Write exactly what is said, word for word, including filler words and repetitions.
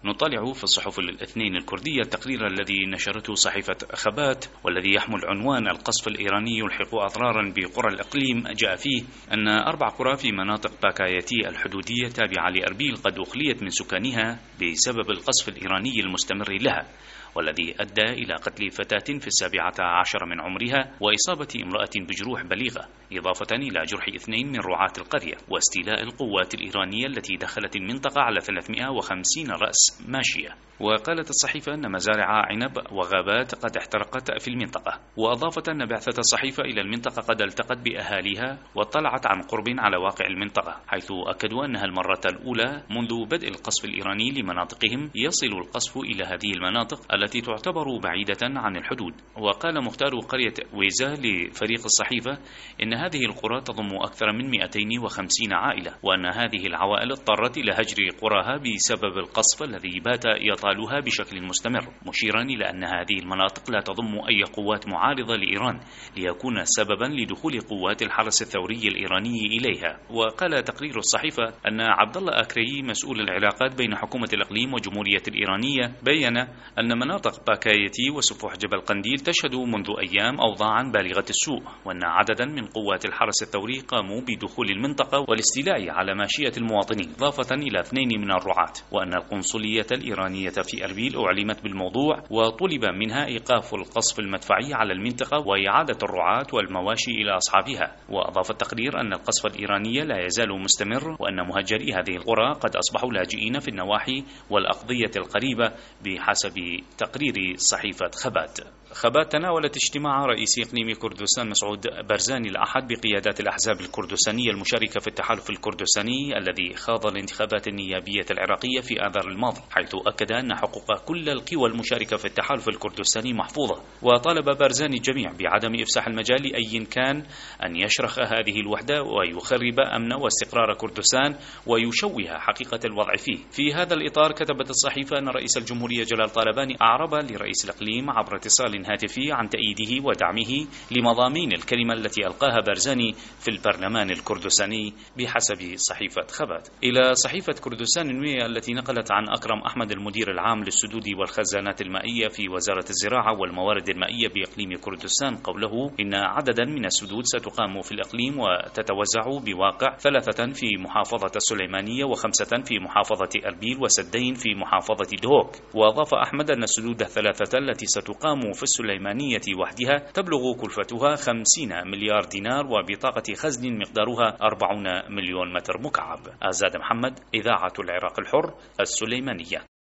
نطالع في الصحف الاثنين الكردية التقرير الذي نشرته صحيفة خبات والذي يحمل عنوان القصف الإيراني يلحق أضرارا بقرى الإقليم. جاء فيه أن أربع قرى في مناطق باكايتي الحدودية تابعة لأربيل قد أخليت من سكانها بسبب القصف الإيراني المستمر لها، والذي أدى إلى قتل فتاة في السابعة عشر من عمرها وإصابة امرأة بجروح بليغة، إضافة إلى جرح اثنين من رعاة القرية، واستيلاء القوات الإيرانية التي دخلت المنطقة على ثلاثمائة وخمسين رأس ماشية. وقالت الصحيفة أن مزارع عنب وغابات قد احترقت في المنطقة، وأضافت أن بعثة الصحيفة إلى المنطقة قد التقت بأهاليها واطلعت عن قرب على واقع المنطقة، حيث أكدوا أنها المرة الأولى منذ بدء القصف الإيراني لمناطقهم يصل القصف إلى هذه المناطق التي تعتبر بعيدة عن الحدود. وقال مختار قرية ويزا لفريق الصحيفة إن هذه القرى تضم أكثر من مئتين وخمسين عائلة، وأن هذه العوائل اضطرت إلى هجر قراها بسبب القصف الذي بات يطالها بشكل مستمر، مشيرا إلى أن هذه المناطق لا تضم أي قوات معارضة لإيران ليكون سببا لدخول قوات الحرس الثوري الإيراني إليها. وقال تقرير الصحيفة أن عبد الله أكري مسؤول العلاقات بين حكومة الإقليم وجمهورية الإيرانية بين أن مناطق باكايتي وسفوح جبل قنديل تشهد منذ أيام أوضاعا بالغة السوء، وأن عددا من قوات الحرس الثوري قاموا بدخول المنطقة والاستيلاء على ماشية المواطنين، إضافة إلى اثنين من الرعاة، وأن القنصلية الإيرانية في أربيل أعلمت بالموضوع وطلب منها إيقاف القصف المدفعي على المنطقة وإعادة الرعاة والمواشي إلى أصحابها. وأضاف التقرير أن القصف الإيراني لا يزال مستمر، وأن مهجري هذه القرى قد أصبحوا لاجئين في النواحي والأقضية القريبة بحسب تقرير صحيفة خبات. خبات تناولت اجتماع رئيس إقليم كردستان مسعود بارزاني الأحد بقيادات الأحزاب الكردستانية المشاركة في التحالف الكردستاني الذي خاض الانتخابات النيابية العراقية في آذار الماضي، حيث أكد أن حقوق كل القوى المشاركة في التحالف الكردستاني محفوظة. وطالب بارزاني الجميع بعدم إفساح المجال لأي كان أن يشرخ هذه الوحدة ويخرب أمن واستقرار كردستان ويشوه حقيقة الوضع فيه. في هذا الإطار كتبت الصحيفة أن رئيس الجمهورية جلال طالباني أعرب لرئيس الإقليم عبر اتصال هاتفي عن تأييده ودعمه لمضامين الكلمة التي ألقاها بارزاني في البرلمان الكردستاني بحسب صحيفة خبات. إلى صحيفة كردستان النوية التي نقلت عن أكرم أحمد المدير العام للسدود والخزانات المائية في وزارة الزراعة والموارد المائية بإقليم كردستان قوله إن عددا من السدود ستقام في الإقليم وتتوزع بواقع ثلاثة في محافظة السليمانية وخمسة في محافظة أربيل وسدين في محافظة دهوك. وأضاف أحمد أن السدود الثلاثة التي ستقام في السليمانية وحدها تبلغ كلفتها خمسين مليار دينار وبطاقة خزن مقدارها أربعين مليون متر مكعب. آزاد محمد، إذاعة العراق الحر، السليمانية.